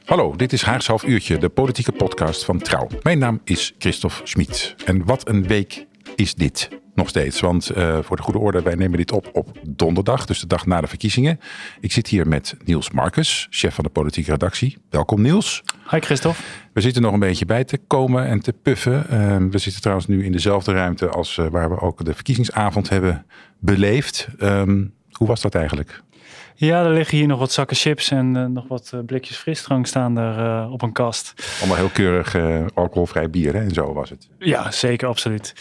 Hallo, dit is Haags Half Uurtje, de politieke podcast van Trouw. Mijn naam is Christophe Schmid. En wat een week is dit nog steeds. Want voor de goede orde, wij nemen dit op donderdag, dus de dag na de verkiezingen. Ik zit hier met Niels Marcus, chef van de politieke redactie. Welkom Niels. Hi Christophe. We zitten nog een beetje bij te komen en te puffen. We zitten trouwens nu in dezelfde ruimte als waar we ook de verkiezingsavond hebben beleefd. Hoe was dat eigenlijk? Ja, er liggen hier nog wat zakken chips en nog wat blikjes frisdrank staan er op een kast. Allemaal heel keurig alcoholvrij bier, hè? En zo was het. Ja, zeker, absoluut.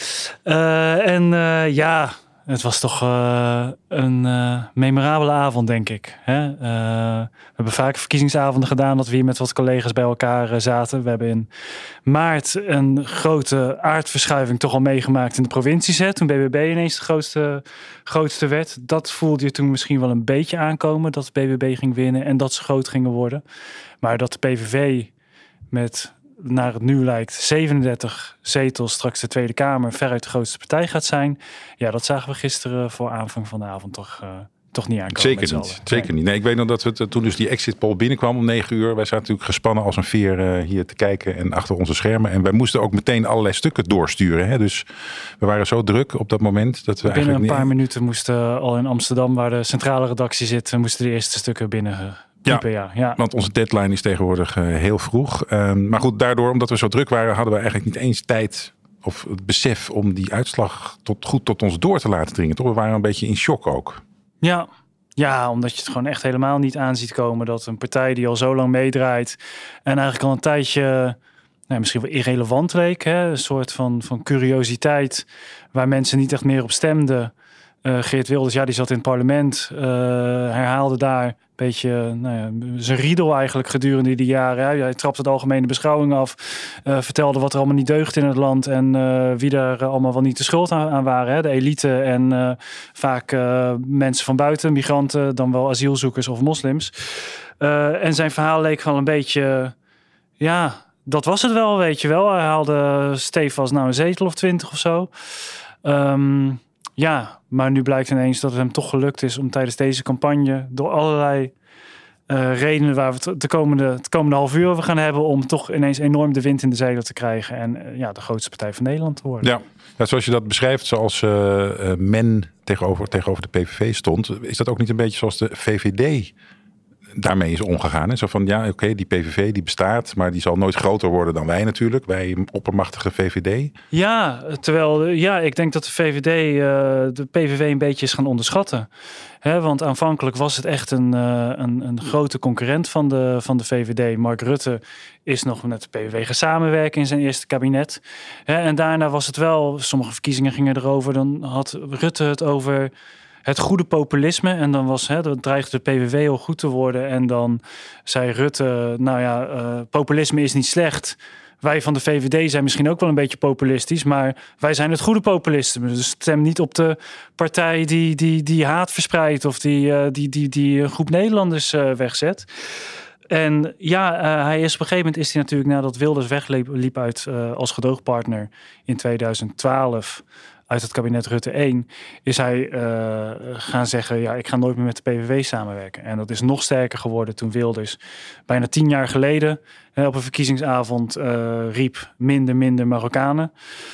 Het was toch een memorabele avond, denk ik. Hè? We hebben vaak verkiezingsavonden gedaan dat we hier met wat collega's bij elkaar zaten. We hebben in maart een grote aardverschuiving toch al meegemaakt in de provincies. Hè? Toen BBB ineens de grootste werd. Dat voelde je toen misschien wel een beetje aankomen, dat BBB ging winnen en dat ze groot gingen worden. Maar dat de PVV met, naar het nu lijkt, 37 zetels straks de Tweede Kamer veruit de grootste partij gaat zijn. Ja, dat zagen we gisteren voor aanvang van de avond toch niet aankomen. Zeker niet. Nee, ik weet nog dat we toen dus die exit poll binnenkwam om 9 uur. Wij zaten natuurlijk gespannen als een veer hier te kijken en achter onze schermen. En wij moesten ook meteen allerlei stukken doorsturen. Hè? Dus we waren zo druk op dat moment dat we binnen een paar minuten moesten al in Amsterdam, waar de centrale redactie zit, moesten de eerste stukken binnen. Ja, want onze deadline is tegenwoordig heel vroeg. Maar goed, daardoor, omdat we zo druk waren, hadden we eigenlijk niet eens tijd of het besef om die uitslag goed tot ons door te laten dringen. Toch? We waren een beetje in shock ook. Ja, omdat je het gewoon echt helemaal niet aan ziet komen dat een partij die al zo lang meedraait en eigenlijk al een tijdje misschien wel irrelevant leek. Hè? Een soort van curiositeit waar mensen niet echt meer op stemden. Geert Wilders, die zat in het parlement, herhaalde daar een beetje zijn riedel eigenlijk gedurende die jaren. Hè. Hij trapte de algemene beschouwing af, vertelde wat er allemaal niet deugt in het land en wie er allemaal wel niet de schuld aan waren. Hè. De elite en vaak mensen van buiten, migranten, dan wel asielzoekers of moslims. En zijn verhaal leek gewoon een beetje, dat was het wel, weet je wel. Hij haalde stevast een zetel of 20 of zo. Maar nu blijkt ineens dat het hem toch gelukt is om tijdens deze campagne door allerlei redenen waar we het komende half uur over gaan hebben, om toch ineens enorm de wind in de zeilen te krijgen en de grootste partij van Nederland te worden. Ja, zoals je dat beschrijft, zoals men tegenover de PVV stond, is dat ook niet een beetje zoals de VVD daarmee is omgegaan? Hè? Zo van, die PVV die bestaat, maar die zal nooit groter worden dan wij natuurlijk. Wij oppermachtige VVD. Ja, terwijl ik denk dat de de PVV een beetje is gaan onderschatten. Want aanvankelijk was het echt een grote concurrent van de VVD. Mark Rutte is nog met de PVV gaan samenwerken in zijn eerste kabinet. En daarna was het wel, sommige verkiezingen gingen erover, dan had Rutte het over het goede populisme. En dan dreigde de PVV al goed te worden. En dan zei Rutte, populisme is niet slecht. Wij van de VVD zijn misschien ook wel een beetje populistisch, maar wij zijn het goede populisme. Dus stem niet op de partij die haat verspreidt of die een groep Nederlanders wegzet. En hij is op een gegeven moment is hij natuurlijk, nadat Wilders wegliep uit als gedoogpartner in 2012... uit het kabinet Rutte 1, is hij gaan zeggen, ik ga nooit meer met de PVV samenwerken. En dat is nog sterker geworden toen Wilders bijna 10 jaar geleden op een verkiezingsavond riep minder Marokkanen.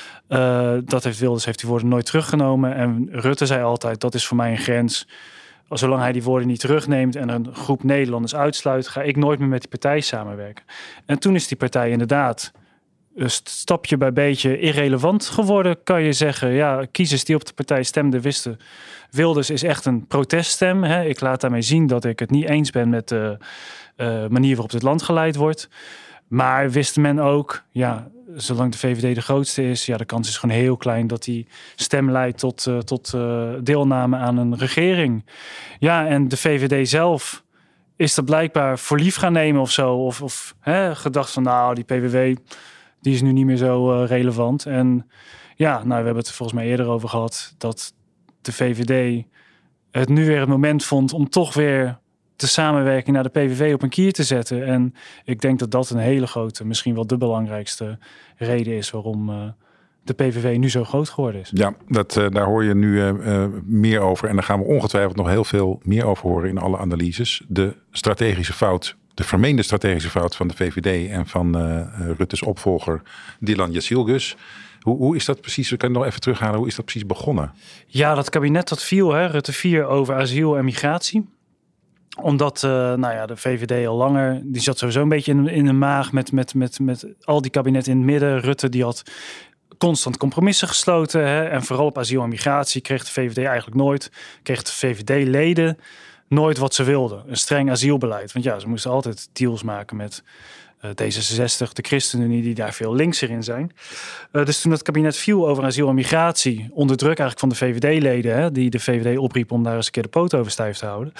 Wilders heeft die woorden nooit teruggenomen. En Rutte zei altijd, dat is voor mij een grens. Zolang hij die woorden niet terugneemt en een groep Nederlanders uitsluit, ga ik nooit meer met die partij samenwerken. En toen is die partij inderdaad stapje bij beetje irrelevant geworden, kan je zeggen. Ja, kiezers die op de partij stemden wisten, Wilders is echt een proteststem. Hè. Ik laat daarmee zien dat ik het niet eens ben met de manier waarop dit land geleid wordt. Maar wist men ook, zolang de VVD de grootste is, de kans is gewoon heel klein dat die stem leidt tot deelname aan een regering. Ja, en de VVD zelf is dat blijkbaar voor lief gaan nemen of zo. Of gedacht van, die PVV, die is nu niet meer zo relevant. En we hebben het volgens mij eerder over gehad, dat de VVD het nu weer het moment vond om toch weer de samenwerking naar de PVV op een kier te zetten. En ik denk dat dat een hele grote, misschien wel de belangrijkste reden is waarom de PVV nu zo groot geworden is. Ja, daar hoor je nu meer over. En daar gaan we ongetwijfeld nog heel veel meer over horen in alle analyses. De strategische fout de vermeende strategische fout van de VVD en van Rutte's opvolger Dylan Jezielgus. Hoe is dat precies? We kunnen nog even terughalen. Hoe is dat precies begonnen? Ja, dat kabinet dat viel, Rutte 4, over asiel en migratie. Omdat de VVD al langer, die zat sowieso een beetje in de maag met al die kabinetten in het midden. Rutte die had constant compromissen gesloten. Hè? En vooral op asiel en migratie kreeg de VVD eigenlijk nooit. Kreeg de VVD-leden nooit wat ze wilden. Een streng asielbeleid. Want ja, ze moesten altijd deals maken met D66, de ChristenUnie, die daar veel linkser in zijn. Dus toen het kabinet viel over asiel en migratie, onder druk eigenlijk van de VVD-leden, die de VVD opriepen om daar eens een keer de poot over stijf te houden.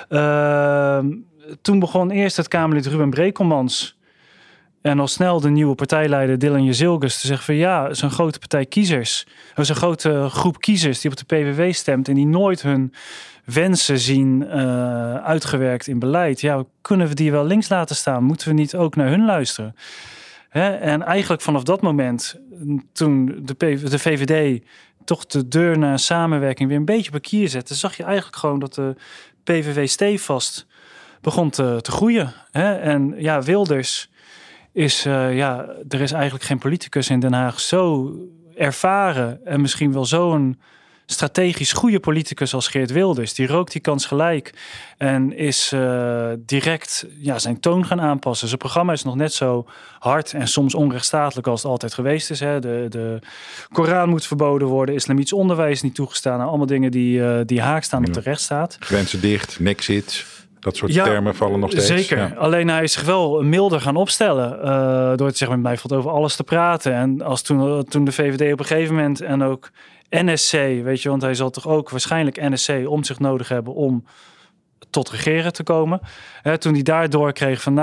Toen begon eerst het Kamerlid Ruben Brekelmans en al snel de nieuwe partijleider Dylan Jezielgus te zeggen van ja, zo'n grote partij kiezers, zo'n grote groep kiezers die op de PVV stemt en die nooit hun wensen zien uitgewerkt in beleid. Ja, kunnen we die wel links laten staan? Moeten we niet ook naar hun luisteren? En eigenlijk vanaf dat moment, toen de VVD toch de deur naar samenwerking weer een beetje op een kier zette, zag je eigenlijk gewoon dat de PVV stevast begon te groeien. En ja, Wilders is, er is eigenlijk geen politicus in Den Haag zo ervaren en misschien wel zo'n strategisch goede politicus als Geert Wilders. Die rookt die kans gelijk en is direct zijn toon gaan aanpassen. Zijn programma is nog net zo hard en soms onrechtstatelijk als het altijd geweest is. Hè. De Koran moet verboden worden, islamitisch onderwijs niet toegestaan. Nou, allemaal dingen die haak staan op de rechtsstaat. Grenzen dicht, nexit. Dat soort termen vallen nog steeds. Zeker. Ja. Alleen hij is zich wel milder gaan opstellen. Door te zeggen, met mij valt over alles te praten. En als toen de VVD op een gegeven moment en ook NSC, weet je, want hij zal toch ook waarschijnlijk NSC om zich nodig hebben om tot regeren te komen. Toen hij daardoor kreeg van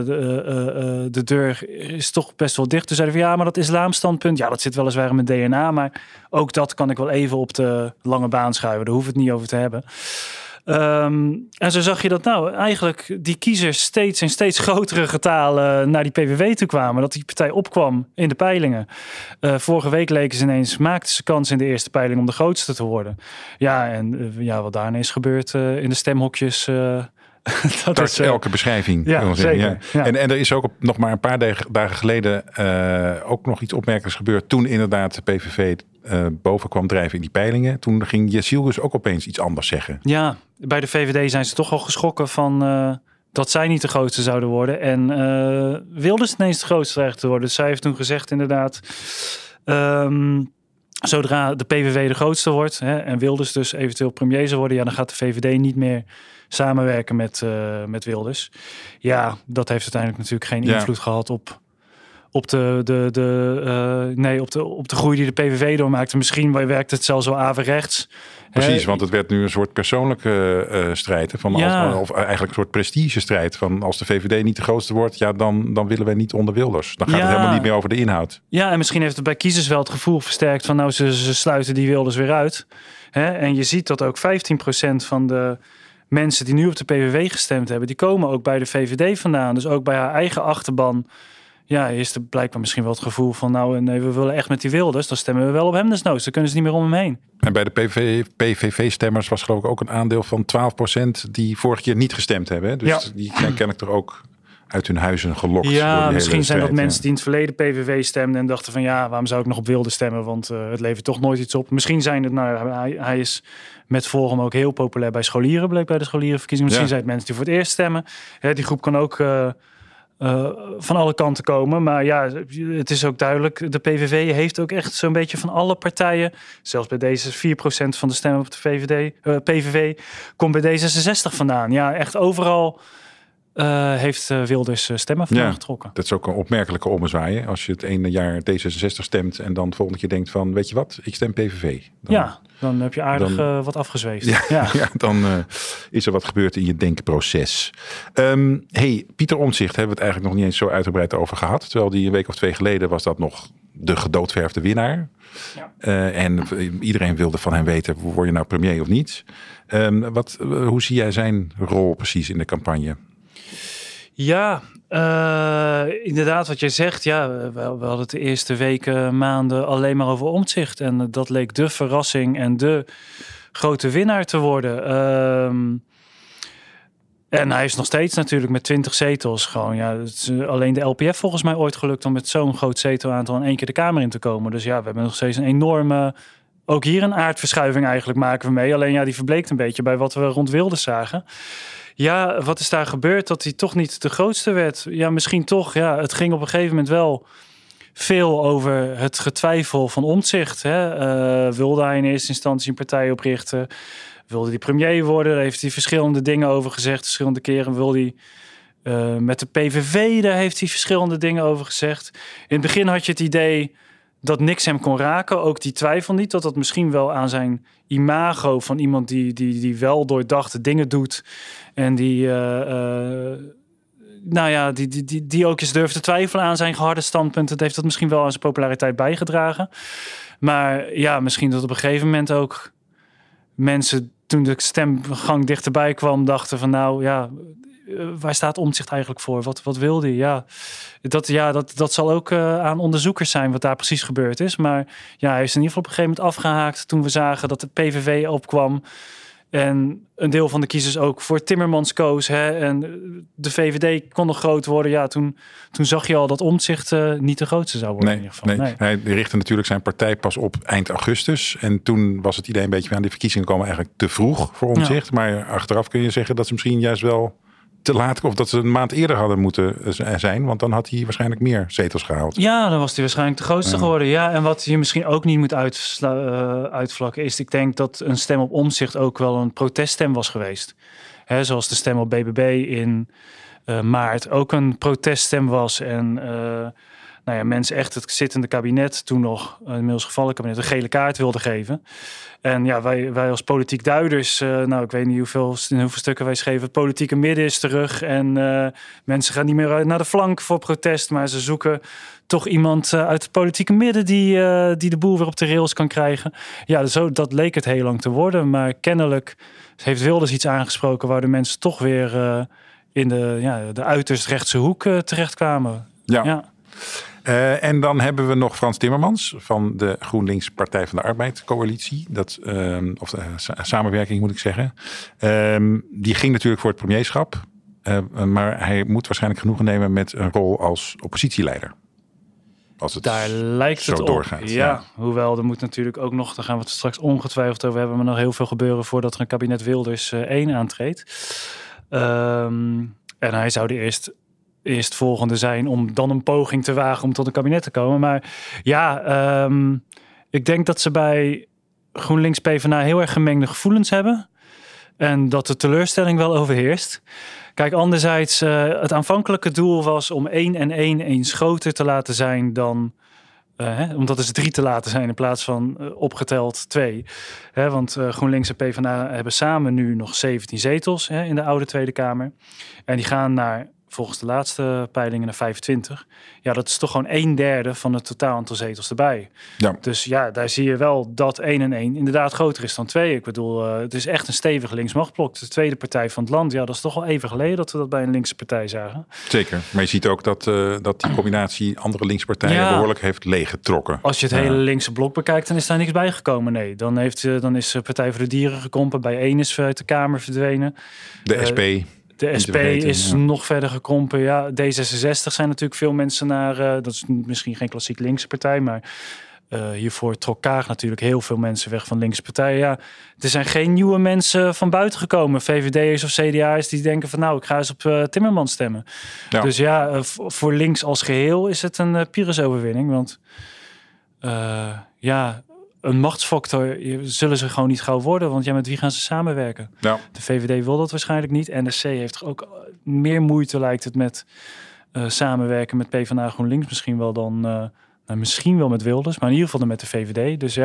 de deur is toch best wel dicht. Toen zeiden we ja, maar dat islamstandpunt, ja, dat zit weliswaar in mijn DNA, maar ook dat kan ik wel even op de lange baan schuiven. Daar hoef ik het niet over te hebben. En zo zag je dat eigenlijk die kiezers steeds in steeds grotere getalen naar die PVV toe kwamen. Dat die partij opkwam in de peilingen. Vorige week leken ze ineens, maakten ze kans in de eerste peiling om de grootste te worden. Ja, en wat daarna is gebeurd in de stemhokjes. Dat is elke beschrijving. Ja, zeker. Ja. En er is ook nog maar een paar dagen geleden ook nog iets opmerkelijks gebeurd. Toen inderdaad de PVV boven kwam drijven in die peilingen. Toen ging Jezielgus ook opeens iets anders zeggen. Ja, bij de VVD zijn ze toch al geschrokken van dat zij niet de grootste zouden worden. En Wilders ineens de grootste dreigt te worden. Dus zij heeft toen gezegd inderdaad, zodra de PVV de grootste wordt en Wilders dus eventueel premier zou worden, ja, dan gaat de VVD niet meer samenwerken met Wilders. Ja, dat heeft uiteindelijk natuurlijk geen invloed gehad op de groei die de PVV doormaakte. Misschien werkt het zelfs wel averechts. Precies, want het werd nu een soort persoonlijke strijd. Of eigenlijk een soort prestigestrijd. Van als de VVD niet de grootste wordt, ja, dan willen wij niet onder Wilders. Dan gaat het helemaal niet meer over de inhoud. Ja, en misschien heeft het bij kiezers wel het gevoel versterkt van ze sluiten die Wilders weer uit. En je ziet dat ook 15% van de mensen die nu op de PVV gestemd hebben, die komen ook bij de VVD vandaan. Dus ook bij haar eigen achterban. Ja, is er blijkbaar misschien wel het gevoel van nee, we willen echt met die Wilders. Dan stemmen we wel op hem desnoods. Dan kunnen ze niet meer om hem heen. En bij de PVV-stemmers was geloof ik ook een aandeel van 12% die vorig keer niet gestemd hebben. Hè? Dus die zijn kennelijk toch ook uit hun huizen gelokt. Ja, misschien zijn dat mensen die in het verleden PVV stemden en dachten van waarom zou ik nog op Wilders stemmen? Want het levert toch nooit iets op. Misschien zijn het, hij is met Forum ook heel populair bij scholieren, bleek bij de scholierenverkiezingen. Misschien zijn het mensen die voor het eerst stemmen. Die groep kan ook van alle kanten komen. Maar ja, het is ook duidelijk, de PVV heeft ook echt zo'n beetje van alle partijen, zelfs bij deze 4% van de stemmen op de PVV, komt bij D66 vandaan. Ja, echt overal heeft Wilders stemmen vandaan getrokken. Dat is ook een opmerkelijke ommezwaai. Als je het ene jaar D66 stemt en dan volgende keer denkt van, weet je wat, ik stem PVV. Dan heb je aardig wat afgezweefd. Dan is er wat gebeurd in je denkproces. Pieter Omtzigt hebben we het eigenlijk nog niet eens zo uitgebreid over gehad. Terwijl die een week of 2 geleden was dat nog de gedoodverfde winnaar. Ja. En iedereen wilde van hem weten, word je nou premier of niet? Hoe zie jij zijn rol precies in de campagne? Ja, inderdaad wat jij zegt. Ja, we hadden het de eerste weken, maanden alleen maar over Omtzigt. En dat leek de verrassing en de grote winnaar te worden. En hij is nog steeds natuurlijk met 20 zetels gewoon. Ja, het is alleen de LPF volgens mij ooit gelukt om met zo'n groot zetelaantal in één keer de Kamer in te komen. Dus ja, we hebben nog steeds een enorme... Ook hier een aardverschuiving eigenlijk maken we mee. Alleen ja, die verbleekt een beetje bij wat we rond Wilders zagen. Ja, wat is daar gebeurd? Dat hij toch niet de grootste werd? Ja, misschien toch. Ja, het ging op een gegeven moment wel veel over het getwijfel van Omtzigt. Wilde hij in eerste instantie een partij oprichten? Wilde hij premier worden? Daar heeft hij verschillende dingen over gezegd. Verschillende keren wilde hij met de PVV. Daar heeft hij verschillende dingen over gezegd. In het begin had je het idee dat niks hem kon raken. Ook die twijfel niet. Dat misschien wel aan zijn imago van iemand die wel doordachte dingen doet. En die ook eens durft te twijfelen aan zijn geharde standpunten. Dat heeft dat misschien wel aan zijn populariteit bijgedragen. Maar ja, misschien dat op een gegeven moment ook mensen, toen de stemgang dichterbij kwam, dachten van nou ja, waar staat Omtzigt eigenlijk voor? Wat wil hij? Dat zal ook aan onderzoekers zijn wat daar precies gebeurd is. Maar ja, hij is in ieder geval op een gegeven moment afgehaakt toen we zagen dat de PVV opkwam. En een deel van de kiezers ook voor Timmermans koos. En de VVD kon nog groot worden. Ja, toen zag je al dat Omtzigt niet de grootste zou worden. In ieder geval. Nee. Hij richtte natuurlijk zijn partij pas op eind augustus. En toen was het idee een beetje aan die verkiezingen komen eigenlijk te vroeg voor Omtzigt. Ja. Maar achteraf kun je zeggen dat ze misschien juist wel te laat, of dat ze een maand eerder hadden moeten zijn. Want dan had hij waarschijnlijk meer zetels gehaald. Ja, dan was hij waarschijnlijk de grootste geworden. Ja, en wat je misschien ook niet moet uitvlakken is, ik denk dat een stem op Omtzigt ook wel een proteststem was geweest. Zoals de stem op BBB in maart ook een proteststem was. En mensen echt het zittende kabinet, toen nog inmiddels gevallen kabinet, een gele kaart wilden geven. En ja, wij als politiek duiders, ik weet niet in hoeveel stukken wij schreven, het politieke midden is terug. En mensen gaan niet meer naar de flank voor protest, maar ze zoeken toch iemand uit het politieke midden die de boel weer op de rails kan krijgen. Ja, dat leek het heel lang te worden, maar kennelijk heeft Wilders iets aangesproken waar de mensen toch weer in de uiterst rechtse hoek terechtkwamen. Ja. En dan hebben we nog Frans Timmermans van de GroenLinks Partij van de Arbeid coalitie. Samenwerking moet ik zeggen. Die ging natuurlijk voor het premierschap. Maar hij moet waarschijnlijk genoegen nemen met een rol als oppositieleider. Als het daar lijkt zo het doorgaat. Op. Ja, hoewel er moet natuurlijk ook nog, daar gaan we het straks ongetwijfeld over hebben, maar nog heel veel gebeuren voordat er een kabinet Wilders 1 aantreedt. En hij zou de eerstvolgende zijn om dan een poging te wagen om tot een kabinet te komen. Maar ja, ik denk dat ze bij GroenLinks PvdA heel erg gemengde gevoelens hebben. En dat de teleurstelling wel overheerst. Kijk, anderzijds, het aanvankelijke doel was om 1 en 1 eens groter te laten zijn dan omdat is 3 te laten zijn in plaats van opgeteld 2. Want GroenLinks en PvdA hebben samen nu nog 17 zetels in de oude Tweede Kamer. En die gaan naar, volgens de laatste peilingen, naar 25. Ja, dat is toch gewoon 1/3 van het totaal aantal zetels erbij. Ja. Dus ja, daar zie je wel dat 1 en 1 inderdaad groter is dan 2. Ik bedoel, het is echt een stevig links-machtblok. De tweede partij van het land. Ja, dat is toch al even geleden dat we dat bij een linkse partij zagen. Zeker. Maar je ziet ook dat die combinatie andere linkse partijen behoorlijk heeft leeggetrokken. Als je het hele linkse blok bekijkt, dan is daar niks bijgekomen. Nee, dan is Partij voor de Dieren gekrompen. Bij 1 is uit de Kamer verdwenen. De SP... De SP is nog verder gekrompen. Ja, D66 zijn natuurlijk veel mensen naar... dat is misschien geen klassiek linkse partij, maar hiervoor trok Kaag natuurlijk heel veel mensen weg van linkse partijen. Ja, er zijn geen nieuwe mensen van buiten gekomen. VVD'ers of CDA'ers die denken van nou, ik ga eens op Timmermans stemmen. Ja. Dus ja, voor links als geheel is het een Pyrrhus-overwinning. Want een machtsfactor zullen ze gewoon niet gauw worden. Want met wie gaan ze samenwerken? Ja. De VVD wil dat waarschijnlijk niet. NSC heeft ook meer moeite, lijkt het, met samenwerken met PvdA GroenLinks. Misschien wel dan... misschien wel met Wilders, maar in ieder geval dan met de VVD. Dus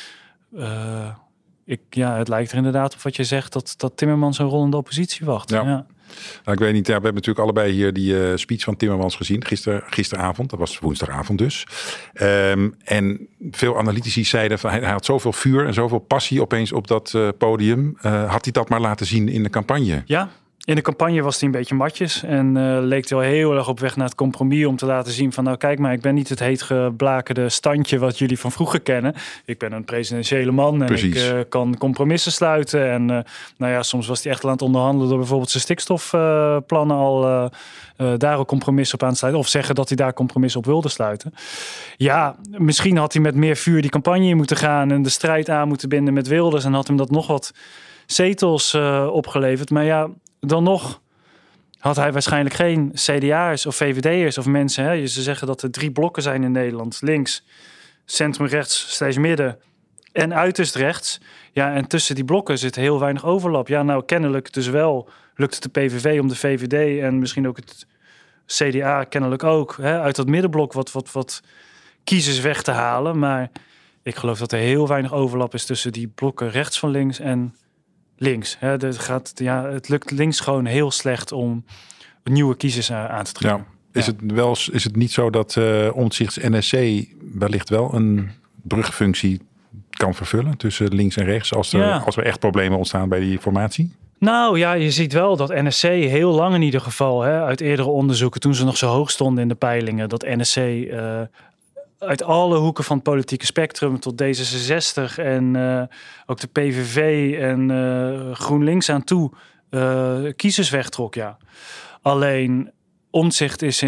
het lijkt er inderdaad op wat je zegt... dat Timmermans een rol in de oppositie wacht. Ja. Nou, ik weet niet, we hebben natuurlijk allebei hier die speech van Timmermans gezien. Gisteravond, dat was woensdagavond dus. En veel analytici zeiden van hij had zoveel vuur en zoveel passie opeens op dat podium. Had hij dat maar laten zien in de campagne? Ja, In de campagne was hij een beetje matjes en leek hij wel heel erg op weg naar het compromis om te laten zien van nou kijk maar, ik ben niet het heetgeblakerde standje wat jullie van vroeger kennen. Ik ben een presidentiële man en ik kan compromissen sluiten. En nou ja, soms was hij echt aan het onderhandelen door bijvoorbeeld zijn stikstofplannen al daar ook compromis op aan te sluiten. Of zeggen dat hij daar compromis op wilde sluiten. Ja, misschien had hij met meer vuur die campagne in moeten gaan en de strijd aan moeten binden met Wilders en had hem dat nog wat zetels opgeleverd. Maar ja, dan nog had hij waarschijnlijk geen CDA'ers of VVD'ers of mensen. Hè? Ze zeggen dat er 3 blokken zijn in Nederland. Links, centrum-rechts, /midden en uiterst rechts. Ja, en tussen die blokken zit heel weinig overlap. Ja, nou kennelijk dus wel lukt het de PVV om de VVD en misschien ook het CDA kennelijk ook hè, uit dat middenblok wat kiezers weg te halen. Maar ik geloof dat er heel weinig overlap is tussen die blokken rechts van links en links. Hè. Het lukt links gewoon heel slecht om nieuwe kiezers aan te trekken. Ja. Is het niet zo dat Omtzigt's NSC wellicht wel een brugfunctie kan vervullen tussen links en rechts als er echt problemen ontstaan bij die formatie? Nou ja, je ziet wel dat NSC heel lang in ieder geval, hè, uit eerdere onderzoeken, toen ze nog zo hoog stonden in de peilingen, dat NSC uit alle hoeken van het politieke spectrum tot D66 en ook de PVV en GroenLinks aan toe kiezers wegtrok, ja. Alleen Omtzigt is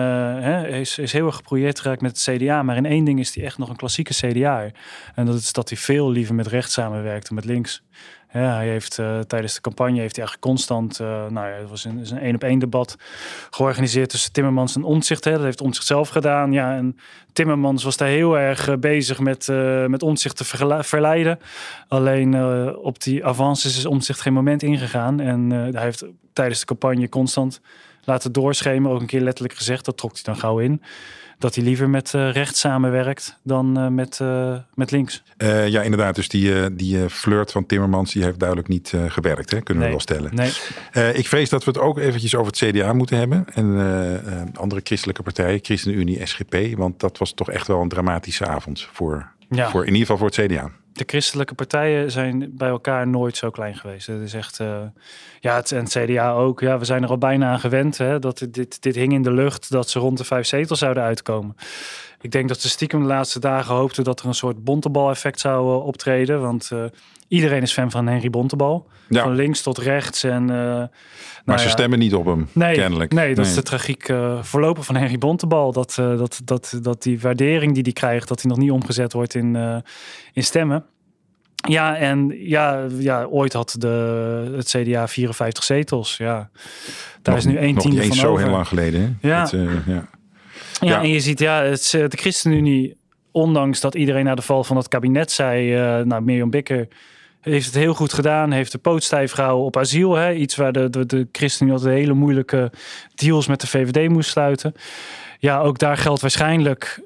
is heel erg geproject geraakt met het CDA, maar in één ding is hij echt nog een klassieke CDA. En dat is dat hij veel liever met rechts samenwerkt dan met links. Ja, hij heeft tijdens de campagne heeft hij eigenlijk constant, het was een 1-op-1 debat georganiseerd tussen Timmermans en Omtzigt. Hè. Dat heeft Omtzigt zelf gedaan. Ja, en Timmermans was daar heel erg bezig met Omtzigt te verleiden. Alleen op die avances is Omtzigt geen moment ingegaan. En hij heeft tijdens de campagne constant laten doorschemeren, ook een keer letterlijk gezegd, dat trok hij dan gauw in, dat hij liever met rechts samenwerkt dan met links. Ja, inderdaad. Dus die flirt van Timmermans, die heeft duidelijk niet gewerkt, hè? Kunnen we wel stellen. Nee. Ik vrees dat we het ook eventjes over het CDA moeten hebben. En andere christelijke partijen, ChristenUnie, SGP. Want dat was toch echt wel een dramatische avond voor in ieder geval voor het CDA. De christelijke partijen zijn bij elkaar nooit zo klein geweest. Het is echt, en het CDA ook. Ja, we zijn er al bijna aan gewend. Hè, dat dit hing in de lucht dat ze rond de 5 zetels zouden uitkomen. Ik denk dat ze stiekem de laatste dagen hoopten dat er een soort Bontebal-effect zou optreden. Want iedereen is fan van Henry Bontebal. Ja. Van links tot rechts. Maar ze stemmen niet op hem, kennelijk. Nee, dat is de tragiek voorlopig van Henry Bontebal. Dat die waardering die hij krijgt, dat die nog niet omgezet wordt in stemmen. Ja, en ooit had het CDA 54 zetels. Ja, daar is nu 1/10 van over. Nog niet eens zo heel lang geleden. Hè? Ja. Ja, en je ziet, de ChristenUnie, ondanks dat iedereen na de val van het kabinet zei, Mirjam Bikker heeft het heel goed gedaan, heeft de poot stijf gehouden op asiel. Hè? Iets waar de ChristenUnie altijd hele moeilijke deals met de VVD moest sluiten. Ja, ook daar geldt waarschijnlijk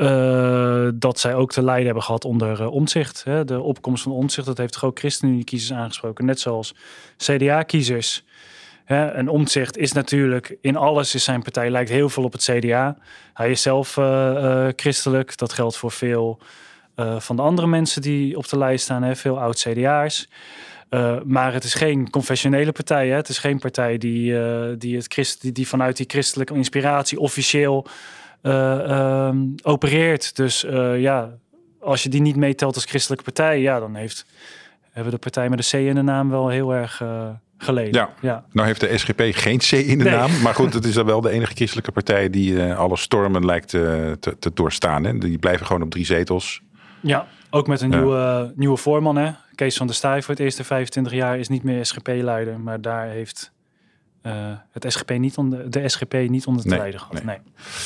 dat zij ook te lijden hebben gehad onder Omtzigt. Hè? De opkomst van Omtzigt, dat heeft ook ChristenUnie-kiezers aangesproken. Net zoals CDA-kiezers. En Omtzigt is natuurlijk in alles, zijn partij lijkt heel veel op het CDA. Hij is zelf christelijk. Dat geldt voor veel van de andere mensen die op de lijst staan. Hè? Veel oud-CDA'ers. Maar het is geen confessionele partij. Hè? Het is geen partij die vanuit die christelijke inspiratie officieel opereert. Dus als je die niet meetelt als christelijke partij, dan hebben de partij met een C in de naam wel heel erg geleden. Ja. Nou heeft de SGP geen C in de naam. Maar goed, het is dan wel de enige christelijke partij die alle stormen lijkt te doorstaan. Hè? Die blijven gewoon op 3 zetels. Ja, ook met een nieuwe voorman. Hè? Kees van der Staaij voor het eerste 25 jaar is niet meer SGP-leider. Maar daar heeft de SGP niet onder te lijden gehad. Nee.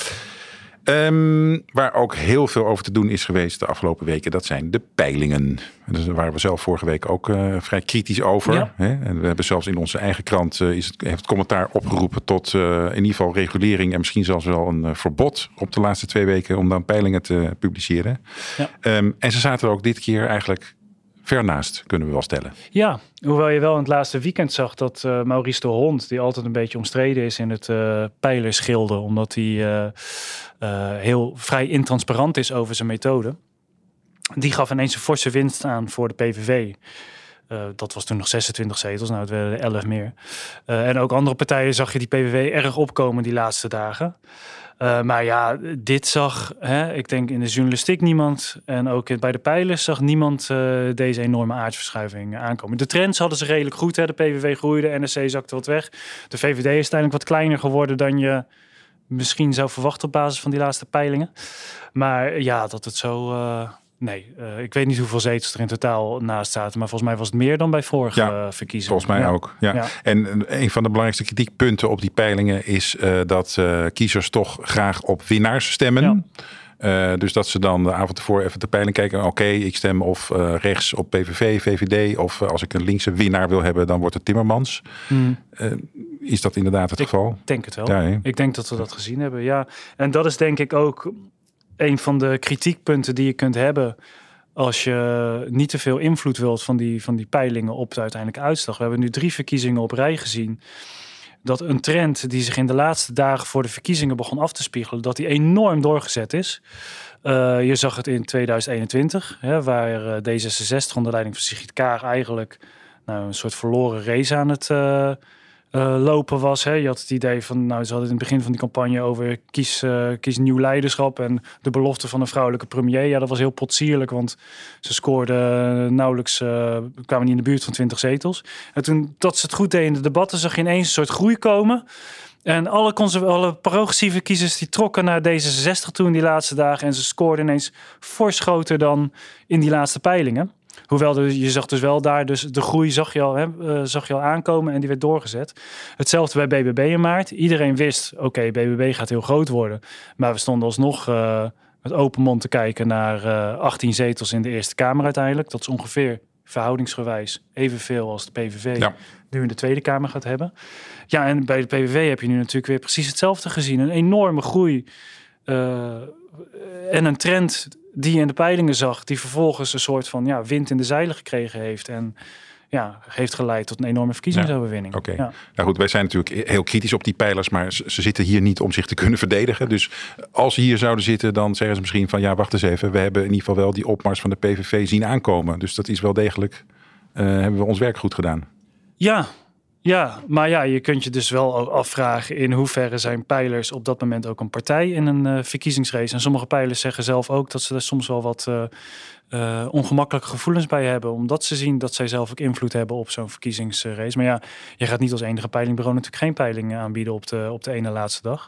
Waar ook heel veel over te doen is geweest de afgelopen weken, dat zijn de peilingen. Dus daar waren we zelf vorige week ook vrij kritisch over. Ja. Hè? En we hebben zelfs in onze eigen krant heeft het commentaar opgeroepen tot in ieder geval regulering en misschien zelfs wel een verbod op de laatste 2 weken om dan peilingen te publiceren. Ja. En ze zaten er ook dit keer eigenlijk ver naast, kunnen we wel stellen. Ja, hoewel je wel in het laatste weekend zag dat Maurice de Hond, die altijd een beetje omstreden is in het peilerschilden, omdat hij heel vrij intransparant is over zijn methode, die gaf ineens een forse winst aan voor de PVV. Dat was toen nog 26 zetels. Nou, het werden er 11 meer. En ook andere partijen zag je die PVV erg opkomen die laatste dagen. Maar ja, dit zag, ik denk in de journalistiek niemand. En ook bij de peilers zag niemand deze enorme aardverschuiving aankomen. De trends hadden ze redelijk goed. Hè? De PVV groeide, NSC zakte wat weg. De VVD is uiteindelijk wat kleiner geworden dan je misschien zou verwachten op basis van die laatste peilingen. Maar ja, dat het zo... ik weet niet hoeveel zetels er in totaal naast zaten. Maar volgens mij was het meer dan bij vorige verkiezingen. Volgens mij ook. Ja. En een van de belangrijkste kritiekpunten op die peilingen is dat kiezers toch graag op winnaars stemmen. Ja. Dus dat ze dan de avond ervoor even de peiling kijken. Oké, ik stem of rechts op PVV, VVD. Of als ik een linkse winnaar wil hebben, dan wordt het Timmermans. Is dat inderdaad het geval? Ik denk het wel. Ja, ik denk dat we dat gezien hebben, ja. En dat is denk ik ook een van de kritiekpunten die je kunt hebben als je niet te veel invloed wilt van die peilingen op de uiteindelijke uitslag. We hebben nu 3 verkiezingen op rij gezien. Dat een trend die zich in de laatste dagen voor de verkiezingen begon af te spiegelen, dat die enorm doorgezet is. Je zag het in 2021, waar D66 onder leiding van Sigrid Kaag eigenlijk een soort verloren race aan het lopen was. Hè. Je had het idee van, ze hadden in het begin van die campagne over kies nieuw leiderschap en de belofte van een vrouwelijke premier. Ja, dat was heel potsierlijk, want ze scoorden nauwelijks, kwamen niet in de buurt van 20 zetels. En toen dat ze het goed deden in de debatten, zag je ineens een soort groei komen. En alle progressieve kiezers die trokken naar D66 toen die laatste dagen en ze scoorden ineens fors groter dan in die laatste peilingen. Hoewel je zag dus wel daar, dus de groei zag je al aankomen en die werd doorgezet. Hetzelfde bij BBB in maart. Iedereen wist, oké, BBB gaat heel groot worden. Maar we stonden alsnog met open mond te kijken naar 18 zetels in de Eerste Kamer uiteindelijk. Dat is ongeveer verhoudingsgewijs evenveel als de PVV nu in de Tweede Kamer gaat hebben. Ja, en bij de PVV heb je nu natuurlijk weer precies hetzelfde gezien. Een enorme groei en een trend die je in de peilingen zag, die vervolgens een soort van wind in de zeilen gekregen heeft en heeft geleid tot een enorme verkiezingsoverwinning. Oké. Ja. Nou goed, wij zijn natuurlijk heel kritisch op die peilers, maar ze zitten hier niet om zich te kunnen verdedigen. Dus als ze hier zouden zitten, dan zeggen ze misschien van wacht eens even, we hebben in ieder geval wel die opmars van de PVV zien aankomen. Dus dat is wel degelijk, hebben we ons werk goed gedaan. Ja, maar je kunt je dus wel afvragen in hoeverre zijn peilers op dat moment ook een partij in een verkiezingsrace. En sommige peilers zeggen zelf ook dat ze er soms wel wat ongemakkelijke gevoelens bij hebben, omdat ze zien dat zij zelf ook invloed hebben op zo'n verkiezingsrace. Maar je gaat niet als enige peilingbureau natuurlijk geen peiling aanbieden op de ene laatste dag.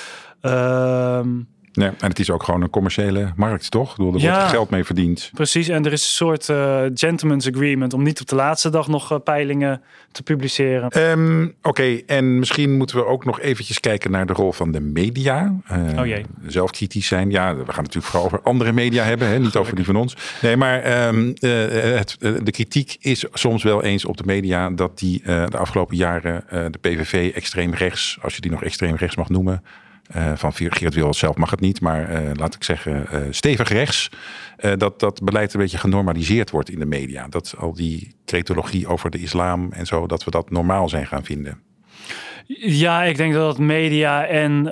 Nee, en het is ook gewoon een commerciële markt, toch? Er wordt geld mee verdiend. Precies, en er is een soort gentleman's agreement om niet op de laatste dag nog peilingen te publiceren. Oké, en misschien moeten we ook nog eventjes kijken naar de rol van de media. Zelf kritisch zijn. Ja, we gaan natuurlijk vooral over andere media hebben, niet over die van ons. Nee, maar de kritiek is soms wel eens op de media dat die de afgelopen jaren de PVV extreem rechts, als je die nog extreem rechts mag noemen, van Geert Wilders zelf mag het niet, maar laat ik zeggen stevig rechts, dat beleid een beetje genormaliseerd wordt in de media. Dat al die cretologie over de islam en zo, dat we dat normaal zijn gaan vinden. Ja, ik denk dat media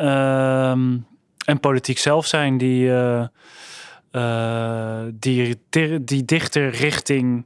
en politiek zelf zijn die dichter richting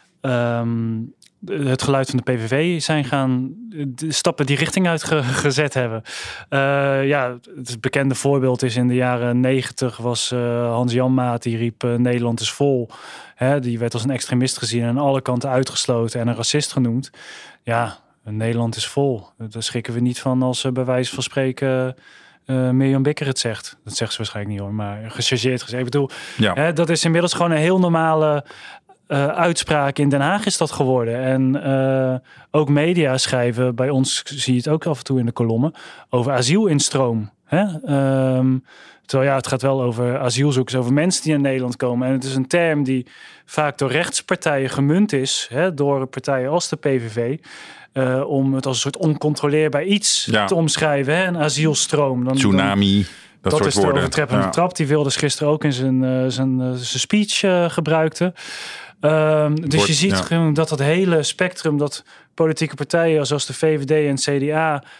het geluid van de PVV zijn gaan stappen die richting uitgezet hebben. Het bekende voorbeeld is in de jaren 90 was Hans Janmaat, die riep Nederland is vol. Die werd als een extremist gezien en aan alle kanten uitgesloten en een racist genoemd. Ja, Nederland is vol. Daar schrikken we niet van als bij wijze van spreken Mirjam Bikker het zegt. Dat zegt ze waarschijnlijk niet hoor, maar gechargeerd gezegd. Ik bedoel, dat is inmiddels gewoon een heel normale uitspraak in Den Haag is dat geworden. En ook media schrijven, bij ons zie je het ook af en toe in de kolommen, over asielinstroom. Terwijl het gaat wel over asielzoekers, over mensen die naar Nederland komen. En het is een term die vaak door rechtspartijen gemunt is, door partijen als de PVV, om het als een soort oncontroleerbaar iets te omschrijven. Een asielstroom. Tsunami. Dat is de overtreppende trap die Wilders gisteren ook in zijn speech gebruikte. Dus je ziet gewoon dat hele spectrum, dat politieke partijen zoals de VVD en CDA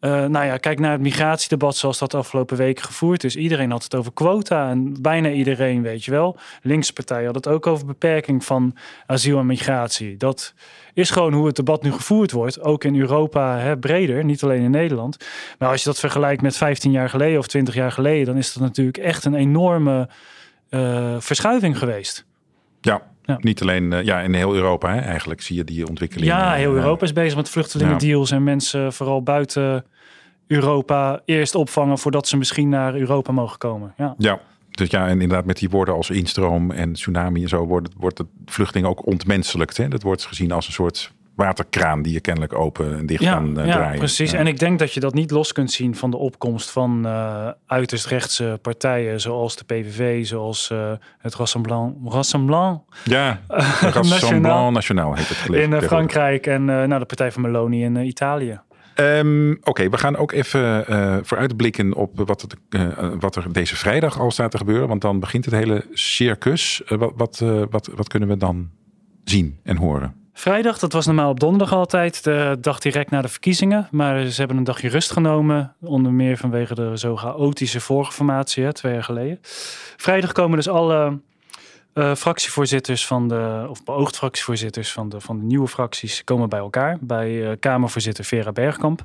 Kijk naar het migratiedebat zoals dat afgelopen week gevoerd is. Iedereen had het over quota en bijna iedereen, weet je wel. Linkse partijen had het ook over beperking van asiel en migratie. Dat is gewoon hoe het debat nu gevoerd wordt. Ook in Europa breder, niet alleen in Nederland. Maar als je dat vergelijkt met 15 jaar geleden of 20 jaar geleden... dan is dat natuurlijk echt een enorme verschuiving geweest. Ja. Niet alleen in heel Europa eigenlijk zie je die ontwikkeling. Ja, heel Europa is bezig met vluchtelingendeals en mensen vooral buiten Europa eerst opvangen voordat ze misschien naar Europa mogen komen. Ja. Dus en inderdaad met die woorden als instroom en tsunami en zo wordt de vluchteling ook ontmenselijkt. Hè? Dat wordt gezien als een soort waterkraan die je kennelijk open en dicht kan draaien. Ja, precies. Ja. En ik denk dat je dat niet los kunt zien van de opkomst van uiterst rechtse partijen zoals de PVV, zoals het Rassemblement. Ja, Rassemblement Nationaal heet het gelegen. In Frankrijk en de partij van Meloni in Italië. Oké, we gaan ook even vooruitblikken op wat er deze vrijdag al staat te gebeuren. Want dan begint het hele circus. Wat kunnen we dan zien en horen? Vrijdag, dat was normaal op donderdag altijd, de dag direct na de verkiezingen. Maar ze hebben een dagje rust genomen, onder meer vanwege de zo chaotische vorige formatie, 2 jaar geleden. Vrijdag komen dus alle fractievoorzitters of beoogd fractievoorzitters van de nieuwe fracties komen bij elkaar. Bij Kamervoorzitter Vera Bergkamp.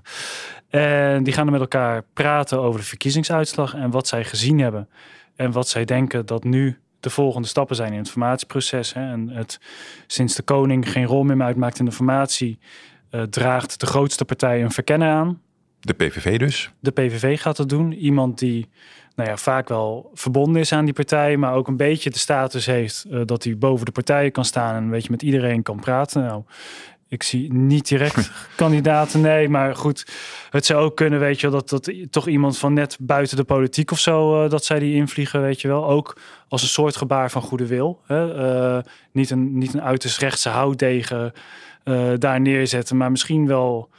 En die gaan er met elkaar praten over de verkiezingsuitslag en wat zij gezien hebben. En wat zij denken dat nu de volgende stappen zijn in het formatieproces. En het sinds de koning geen rol meer uitmaakt in de formatie, draagt de grootste partij een verkenner aan. De PVV dus? De PVV gaat dat doen. Iemand die vaak wel verbonden is aan die partij, maar ook een beetje de status heeft dat hij boven de partijen kan staan en een beetje met iedereen kan praten. Nou, ik zie niet direct kandidaten, nee, maar goed. Het zou ook kunnen, weet je wel, dat toch iemand van net buiten de politiek of zo, dat zij die invliegen, weet je wel. Ook als een soort gebaar van goede wil. Hè? Niet een uiterst rechtse houtdegen daar neerzetten, maar misschien wel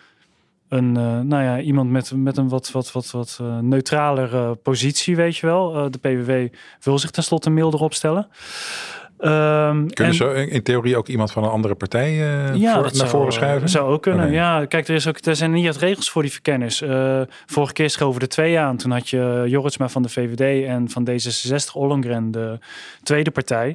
iemand met een wat neutralere positie, weet je wel. De PVV wil zich tenslotte milder opstellen. Kunnen ze in theorie ook iemand van een andere partij naar voren schuiven? Dat zou ook kunnen. Okay. Ja, kijk, er zijn niet echt regels voor die verkenners. Vorige keer schoven er 2 aan. Toen had je Jorritsma van de VVD en van D66 Ollongren, de tweede partij.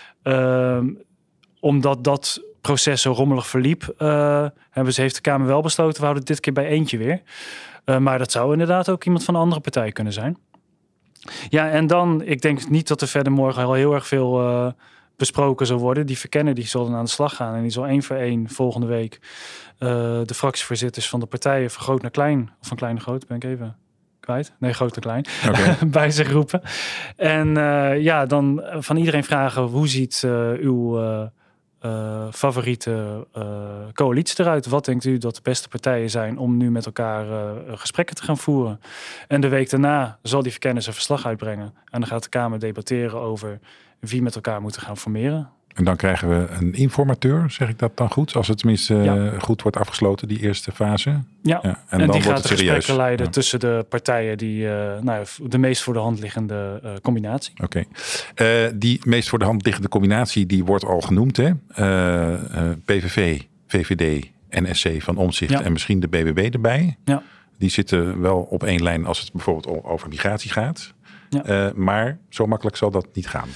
Omdat dat proces zo rommelig verliep, heeft de Kamer wel besloten, we houden dit keer bij eentje weer. Maar dat zou inderdaad ook iemand van een andere partij kunnen zijn. Ja, en dan, ik denk niet dat er verder morgen al heel erg veel besproken zal worden. Die verkenner die zal dan aan de slag gaan en die zal 1 voor 1 volgende week de fractievoorzitters van de partijen van groot naar klein, of van klein naar groot, ben ik even kwijt. Nee, groot naar klein. Okay. Bij zich roepen. En dan van iedereen vragen, hoe ziet uw favoriete coalitie eruit? Wat denkt u dat de beste partijen zijn om nu met elkaar gesprekken te gaan voeren? En de week daarna zal die verkenner zijn verslag uitbrengen. En dan gaat de Kamer debatteren over wie met elkaar moeten gaan formeren. En dan krijgen we een informateur, zeg ik dat dan goed? Als het tenminste goed wordt afgesloten, die eerste fase. Ja, en dan die wordt gaat het serieus. Gesprekken leiden tussen de partijen die de meest voor de hand liggende combinatie. Oké. Die meest voor de hand liggende combinatie, die wordt al genoemd, hè? PVV, VVD, NSC van Omtzigt en misschien de BBB erbij. Ja. Die zitten wel op 1 lijn als het bijvoorbeeld over migratie gaat. Ja. Maar zo makkelijk zal dat niet gaan.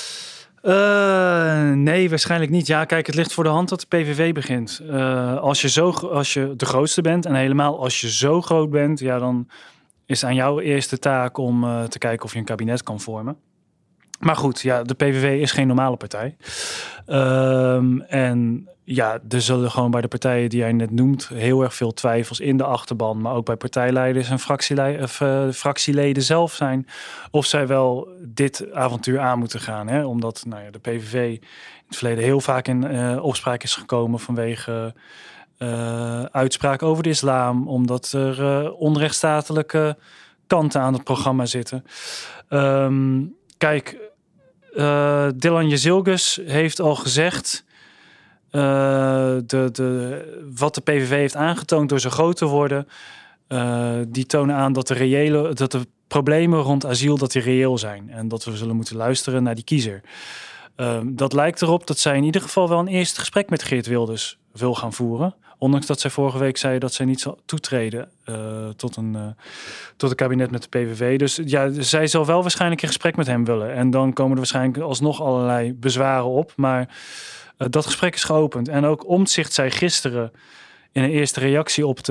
Nee, waarschijnlijk niet. Ja, kijk, het ligt voor de hand dat de PVV begint. Als je de grootste bent en helemaal als je zo groot bent, ja, dan is aan jou eerste taak om te kijken of je een kabinet kan vormen. Maar goed, ja, de PVV is geen normale partij. En ja, er zullen gewoon bij de partijen die jij net noemt heel erg veel twijfels in de achterban, maar ook bij partijleiders en fractieleden zelf zijn of zij wel dit avontuur aan moeten gaan. Hè? Omdat de PVV in het verleden heel vaak in opspraak is gekomen vanwege uitspraken over de islam, omdat er onrechtsstatelijke kanten aan het programma zitten. Kijk, Dylan Jezilgus heeft al gezegd, wat de PVV heeft aangetoond door zo groot te worden, die tonen aan dat de problemen rond asiel dat die reëel zijn en dat we zullen moeten luisteren naar die kiezer. Dat lijkt erop dat zij in ieder geval wel een eerste gesprek met Geert Wilders wil gaan voeren. Ondanks dat zij vorige week zei dat zij niet zal toetreden tot een kabinet met de PVV. Dus ja, zij zal wel waarschijnlijk in gesprek met hem willen. En dan komen er waarschijnlijk alsnog allerlei bezwaren op. Maar dat gesprek is geopend. En ook Omtzigt zei gisteren in een eerste reactie op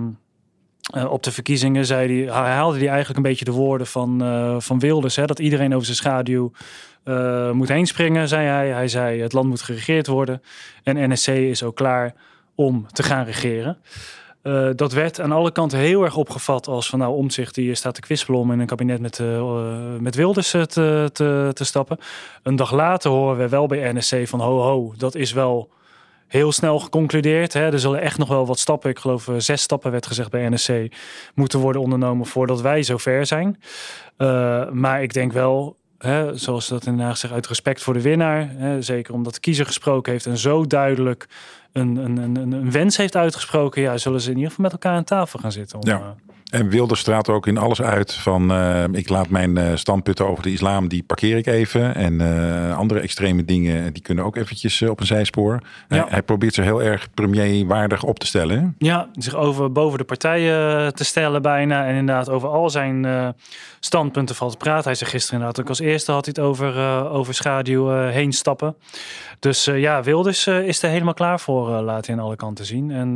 de verkiezingen, haalde hij eigenlijk een beetje de woorden van Wilders. Hè, dat iedereen over zijn schaduw moet heen springen, zei hij. Hij zei het land moet geregeerd worden. En NSC is ook klaar om te gaan regeren. Dat werd aan alle kanten heel erg opgevat als van Omtzigt die staat te kwispelen om in een kabinet met Wilders te stappen. Een dag later horen we wel bij NSC van ho, dat is wel heel snel geconcludeerd. Hè. Er zullen echt nog wel wat stappen, ik geloof 6 stappen werd gezegd bij NSC, moeten worden ondernomen voordat wij zover zijn. Maar ik denk wel, zoals dat in Den Haag zegt, uit respect voor de winnaar. Zeker omdat de kiezer gesproken heeft en zo duidelijk een wens heeft uitgesproken. Ja, zullen ze in ieder geval met elkaar aan tafel gaan zitten. En Wilders straalt ook in alles uit van ik laat mijn standpunten over de islam, die parkeer ik even. En andere extreme dingen, die kunnen ook eventjes op een zijspoor. Ja. Hij probeert zich heel erg premierwaardig op te stellen. Hè? Ja, zich boven de partijen te stellen bijna. En inderdaad over al zijn standpunten valt te praten. Hij zei gisteren inderdaad ook als eerste had hij het over schaduw heen stappen. Dus Wilders is er helemaal klaar voor, laat hij aan alle kanten zien. En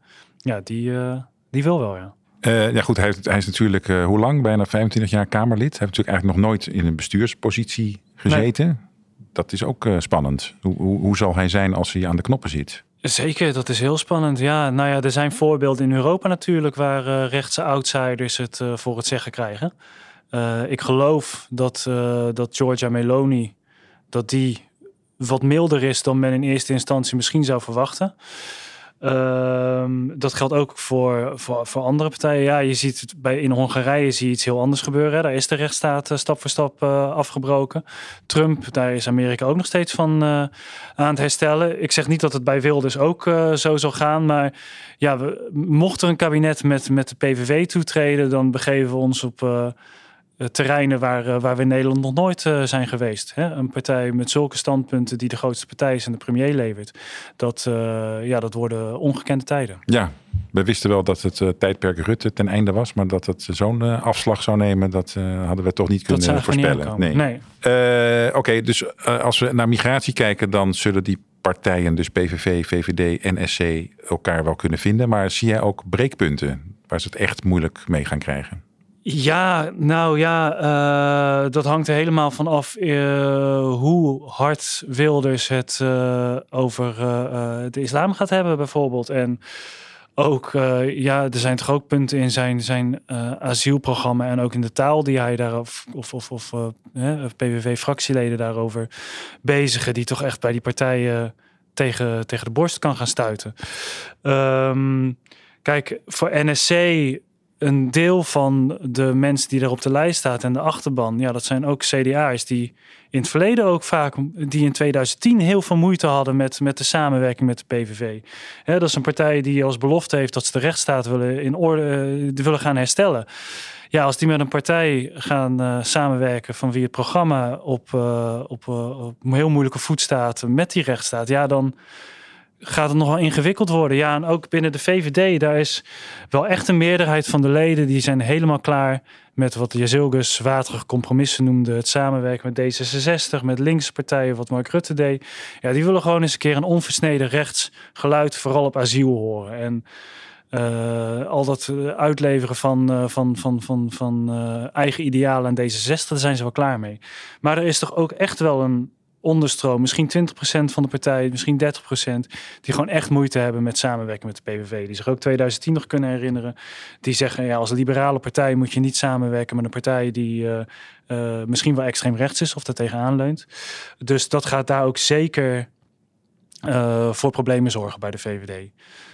die wil wel, ja. Goed, hij is natuurlijk hoe lang? Bijna 25 jaar Kamerlid. Hij heeft natuurlijk eigenlijk nog nooit in een bestuurspositie gezeten. Nee. Dat is ook spannend. Hoe zal hij zijn als hij aan de knoppen zit? Zeker, dat is heel spannend. Ja, er zijn voorbeelden in Europa natuurlijk waar rechtse outsiders het voor het zeggen krijgen. Ik geloof dat Giorgia Meloni, dat die wat milder is dan men in eerste instantie misschien zou verwachten. Dat geldt ook voor andere partijen. Ja, je ziet het in Hongarije zie je iets heel anders gebeuren. Hè. Daar is de rechtsstaat stap voor stap afgebroken. Trump, daar is Amerika ook nog steeds van aan het herstellen. Ik zeg niet dat het bij Wilders ook zo zal gaan. Maar ja, mocht er een kabinet met de PVV toetreden, dan begeven we ons op terreinen waar we in Nederland nog nooit zijn geweest. Hè? Een partij met zulke standpunten die de grootste partij is en de premier levert. Dat worden ongekende tijden. Ja, we wisten wel dat het tijdperk Rutte ten einde was. Maar dat het zo'n afslag zou nemen, dat hadden we toch niet kunnen voorspellen. Nee. Oké, dus als we naar migratie kijken, dan zullen die partijen, dus PVV, VVD en SC, elkaar wel kunnen vinden. Maar zie jij ook breekpunten waar ze het echt moeilijk mee gaan krijgen? Ja, dat hangt er helemaal van af hoe hard Wilders het over de islam gaat hebben bijvoorbeeld. En ook, er zijn toch ook punten in zijn asielprogramma en ook in de taal die hij daarover, of PVV-fractieleden daarover bezigen, die toch echt bij die partijen tegen de borst kan gaan stuiten. Kijk, voor NSC, een deel van de mensen die er op de lijst staat en de achterban, dat zijn ook CDA'ers die in het verleden ook vaak, die in 2010 heel veel moeite hadden met de samenwerking met de PVV. Dat is een partij die als belofte heeft dat ze de rechtsstaat willen gaan herstellen. Ja, als die met een partij gaan samenwerken van wie het programma op een heel moeilijke voet staat met die rechtsstaat, dan gaat het nog wel ingewikkeld worden. Ja, en ook binnen de VVD, daar is wel echt een meerderheid van de leden die zijn helemaal klaar met wat Jezilgus waterige compromissen noemde. Het samenwerken met D66, met linkse partijen, wat Mark Rutte deed. Ja, die willen gewoon eens een keer een onversneden rechts geluid, vooral op asiel horen. En al dat uitleveren van eigen idealen aan D66, daar zijn ze wel klaar mee. Maar er is toch ook echt wel een onderstroom, misschien 20% van de partij, misschien 30%, die gewoon echt moeite hebben met samenwerken met de PVV. Die zich ook 2010 nog kunnen herinneren. Die zeggen, als liberale partij moet je niet samenwerken met een partij die misschien wel extreem rechts is of daar tegenaan leunt. Dus dat gaat daar ook zeker voor problemen zorgen bij de VVD.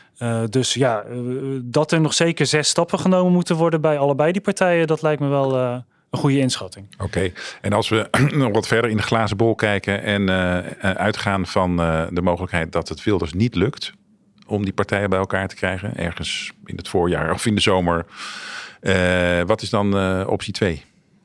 Dat er nog zeker 6 stappen genomen moeten worden bij allebei die partijen, dat lijkt me wel een goede inschatting. Oké. En als we nog wat verder in de glazen bol kijken en uitgaan van de mogelijkheid dat het Wilders niet lukt om die partijen bij elkaar te krijgen, ergens in het voorjaar of in de zomer. Wat is dan optie 2?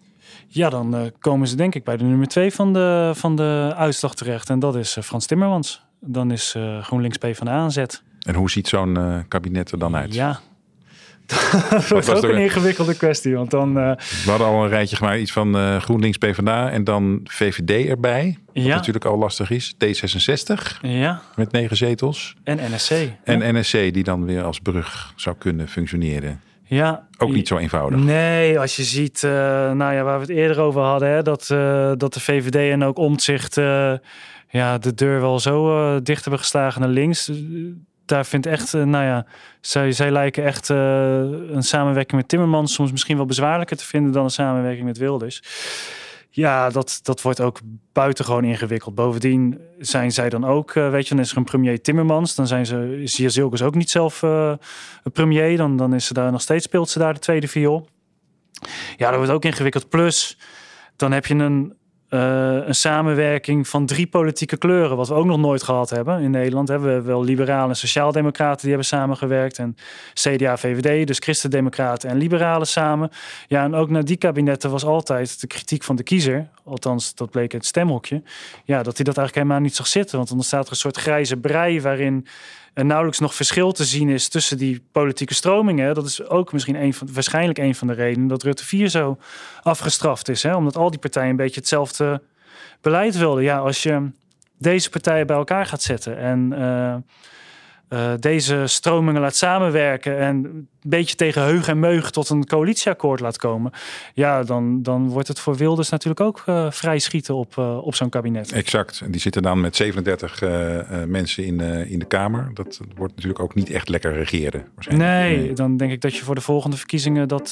Ja, dan komen ze denk ik bij de nummer 2 van de uitslag terecht. En dat is Frans Timmermans. Dan is GroenLinks PvdA aan zet. En hoe ziet zo'n kabinet er dan uit? Ja, dat wordt ook een ingewikkelde kwestie. Want dan, we hadden al een rijtje gemaakt, iets van GroenLinks PvdA en dan VVD erbij. Wat natuurlijk al lastig is. D66 met 9 zetels. En NSC. En NSC die dan weer als brug zou kunnen functioneren. Ja, ook niet zo eenvoudig. Nee, als je ziet, waar we het eerder over hadden, hè, dat de VVD en ook Omtzigt de deur wel zo dicht hebben geslagen naar links. Daar vindt echt, zij lijken echt een samenwerking met Timmermans soms misschien wel bezwaarlijker te vinden dan een samenwerking met Wilders. Ja, dat wordt ook buitengewoon ingewikkeld. Bovendien zijn zij dan ook, dan is er een premier Timmermans. Dan zijn ze, Sia Zilkes ook niet zelf een premier. Dan is ze daar nog steeds, speelt ze daar de tweede viool. Ja, dat wordt ook ingewikkeld. Plus, dan heb je een samenwerking van 3 politieke kleuren, wat we ook nog nooit gehad hebben in Nederland. We hebben wel liberalen en sociaaldemocraten die hebben samengewerkt en CDA, VVD, dus christendemocraten en liberalen samen. Ja, en ook naar die kabinetten was altijd de kritiek van de kiezer, althans dat bleek het stemhokje, ja, dat hij dat eigenlijk helemaal niet zag zitten, want dan staat er een soort grijze brei waarin er nauwelijks nog verschil te zien is tussen die politieke stromingen. Dat is ook misschien waarschijnlijk een van de redenen dat Rutte 4 zo afgestraft is. Hè? Omdat al die partijen een beetje hetzelfde beleid wilden. Ja, als je deze partijen bij elkaar gaat zetten en deze stromingen laat samenwerken en een beetje tegen heug en meug tot een coalitieakkoord laat komen, ja, dan wordt het voor Wilders natuurlijk ook vrij schieten op zo'n kabinet. Exact. En die zitten dan met 37 mensen in de Kamer. Dat wordt natuurlijk ook niet echt lekker regeren. Nee, dan denk ik dat je voor de volgende verkiezingen dat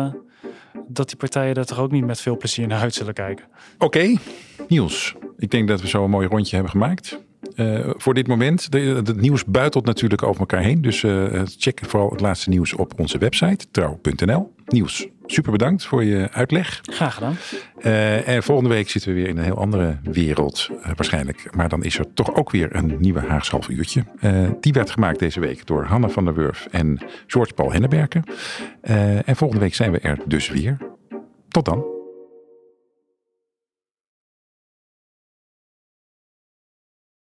die partijen daar toch ook niet met veel plezier naar uit zullen kijken. Oké, Niels. Ik denk dat we zo een mooi rondje hebben gemaakt. Voor dit moment. Het nieuws buitelt natuurlijk over elkaar heen. Dus check vooral het laatste nieuws op onze website trouw.nl. Niels, super bedankt voor je uitleg. Graag gedaan. En volgende week zitten we weer in een heel andere wereld waarschijnlijk. Maar dan is er toch ook weer een nieuwe Haags half uurtje. Die werd gemaakt deze week door Hanne van der Wurf en George Paul Henneberken. En volgende week zijn we er dus weer. Tot dan.